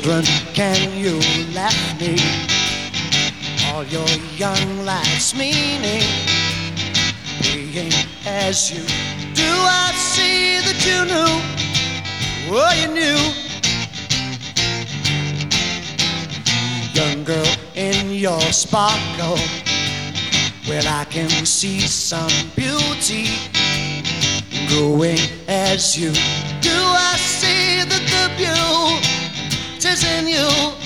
Children, can you laugh me? All your young life's meaning, being as you do. I see that you knew, oh, you knew. Young girl, in your sparkle, well, I can see some beauty growing as you do. I see that the beauty's in you.